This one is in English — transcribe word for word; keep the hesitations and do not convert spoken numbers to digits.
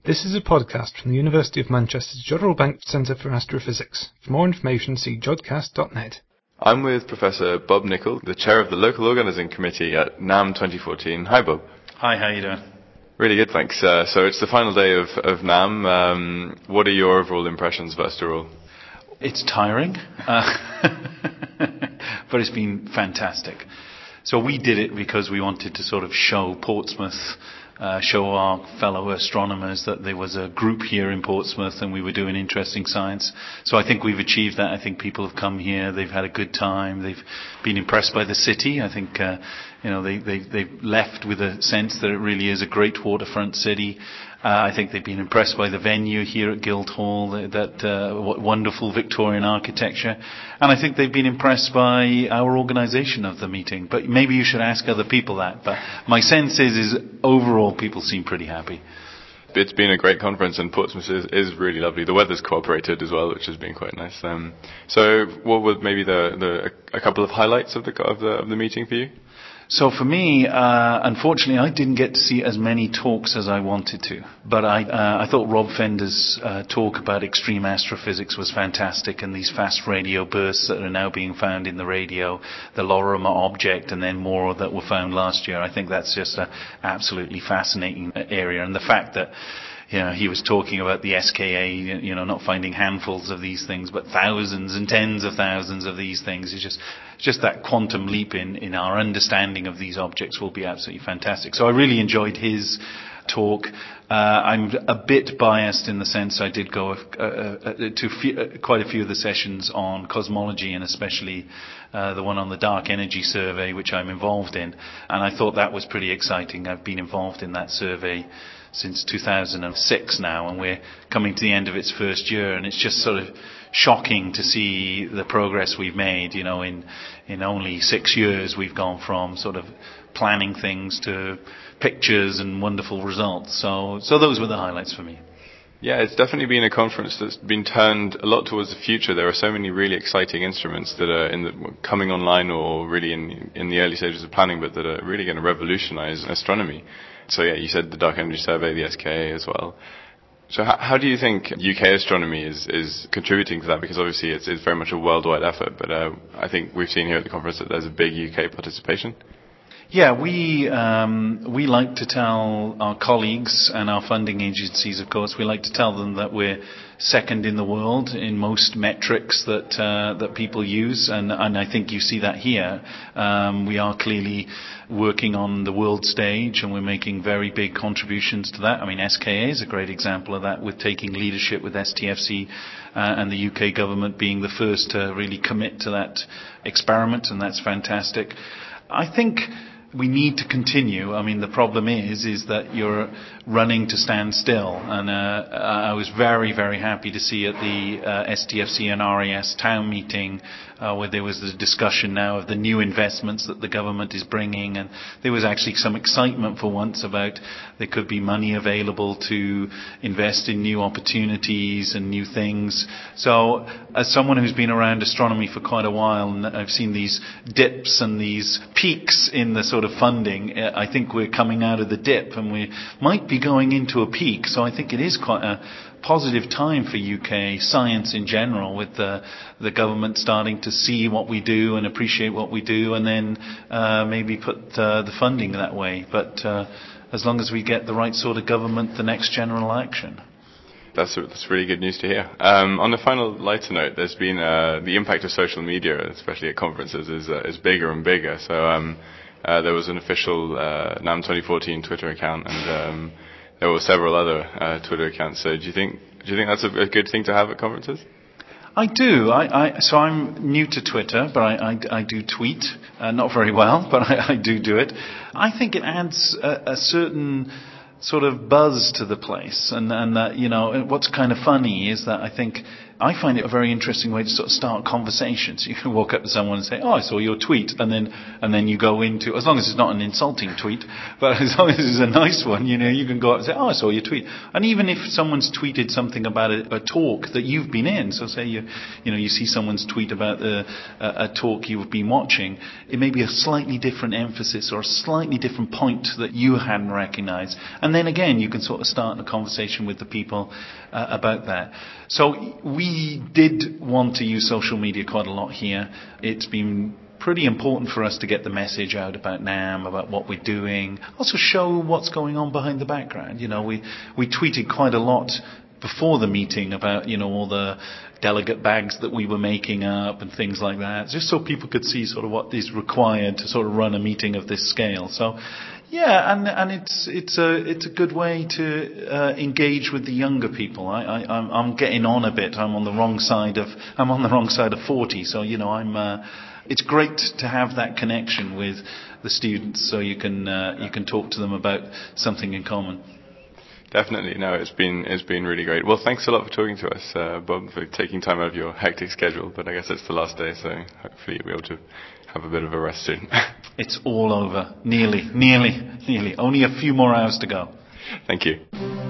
This is a podcast from the University of Manchester's Jodrell Bank Centre for Astrophysics. For more information, see jodcast dot net. I'm with Professor Bob Nicol, the chair of the Local Organising Committee at NAM twenty fourteen. Hi, Bob. Hi, how are you doing? Really good, thanks. Uh, so it's the final day of, of NAM. Um, what are your overall impressions, first of all? It's tiring, uh, but it's been fantastic. So we did it because we wanted to sort of show Portsmouth, uh, show our fellow astronomers that there was a group here in Portsmouth and we were doing interesting science. So I think we've achieved that. I think people have come here, they've had a good time, they've been impressed by the city. I think, uh, you know, they, they, they've left with a sense that it really is a great waterfront city. Uh, I think they've been impressed by the venue here at Guildhall, that, that uh, wonderful Victorian architecture. And I think they've been impressed by our organisation of the meeting. But maybe you should ask other people that. But my sense is, is overall people seem pretty happy. It's been a great conference, and Portsmouth is, is really lovely. The weather's cooperated as well, which has been quite nice. Um, so what were maybe the, the a couple of highlights of the of the, of the meeting for you? So for me, uh, unfortunately, I didn't get to see as many talks as I wanted to. But I, uh, I thought Rob Fender's uh, talk about extreme astrophysics was fantastic, and these fast radio bursts that are now being found in the radio, the Lorimer object, and then more that were found last year. I think that's just an absolutely fascinating area. And the fact that, you know, he was talking about the S K A, you know, not finding handfuls of these things, but thousands and tens of thousands of these things. It's just, just that quantum leap in, in our understanding of these objects will be absolutely fantastic. So I really enjoyed his talk. Uh, I'm a bit biased in the sense I did go uh, uh, to few, uh, quite a few of the sessions on cosmology, and especially uh, the one on the Dark Energy Survey, which I'm involved in. And I thought that was pretty exciting. I've been involved in that survey since two thousand six now, and we're coming to the end of its first year, and it's just sort of shocking to see the progress we've made. You know, in in only six years we've gone from sort of planning things to pictures and wonderful results. So so those were the highlights for me. Yeah, it's definitely been a conference that's been turned a lot towards the future. There are so many really exciting instruments that are in the, coming online or really in in the early stages of planning, but that are really going to revolutionize astronomy. So yeah, you said the Dark Energy Survey, the S K A as well. So how, how do you think U K astronomy is, is contributing to that? Because obviously it's, it's very much a worldwide effort, but uh, I think we've seen here at the conference that there's a big U K participation. Yeah, we um, we like to tell our colleagues and our funding agencies, of course, we like to tell them that we're second in the world in most metrics that uh, that people use, and, and I think you see that here. Um, we are clearly working on the world stage, and we're making very big contributions to that. I mean, S K A is a great example of that, with taking leadership with S T F C uh, and the U K government being the first to really commit to that experiment, and that's fantastic. I think we need to continue. I mean, the problem is, is that you're running to stand still. And uh, I was very, very happy to see at the uh, S T F C and R A S town meeting uh, where there was the discussion now of the new investments that the government is bringing. And there was actually some excitement for once about there could be money available to invest in new opportunities and new things. So as someone who's been around astronomy for quite a while, and I've seen these dips and these peaks in the sort of funding, I think we're coming out of the dip and we might be going into a peak. So I think it is quite a positive time for U K science in general, with the, the government starting to see what we do and appreciate what we do, and then uh, maybe put uh, the funding that way. But uh, as long as we get the right sort of government, the next general election. That's, that's really good news to hear. Um, on a final lighter note, there's been uh, the impact of social media, especially at conferences, is, uh, is bigger and bigger. So um, uh, there was an official uh, NAM twenty fourteen Twitter account, and um, there were several other uh, Twitter accounts. So do you think do you think that's a, a good thing to have at conferences? I do. I, I, so I'm new to Twitter, but I, I, I do tweet. Uh, not very well, but I, I do do it. I think it adds a, a certain sort of buzz to the place, and and that, you know, what's kind of funny is that I think I find it a very interesting way to sort of start conversations. You can walk up to someone and say, "Oh, I saw your tweet," and then and then you go into, as long as it's not an insulting tweet, but as long as it's a nice one, you know, you can go up and say, "Oh, I saw your tweet." And even if someone's tweeted something about a, a talk that you've been in, so say you you know you see someone's tweet about a, a, a talk you've been watching, it may be a slightly different emphasis or a slightly different point that you hadn't recognised, and then again you can sort of start a conversation with the people uh, about that. So we did want to use social media quite a lot here. It's been pretty important for us to get the message out about NAMM, about what we're doing, also show what's going on behind the background. You know, we we tweeted quite a lot before the meeting about, you know, all the delegate bags that we were making up and things like that, just so people could see sort of what is required to sort of run a meeting of this scale. So, yeah, and and it's it's a it's a good way to uh, engage with the younger people. I, I I'm, I'm getting on a bit. I'm on the wrong side of I'm on the wrong side of forty. So you know I'm. Uh, it's great to have that connection with the students, so you can uh, you can talk to them about something in common. Definitely, no, it's been it's been really great. Well, thanks a lot for talking to us, uh, Bob, for taking time out of your hectic schedule. But I guess it's the last day, so hopefully you'll be able to have a bit of a rest soon. It's all over, nearly, nearly, nearly. Only a few more hours to go. Thank you.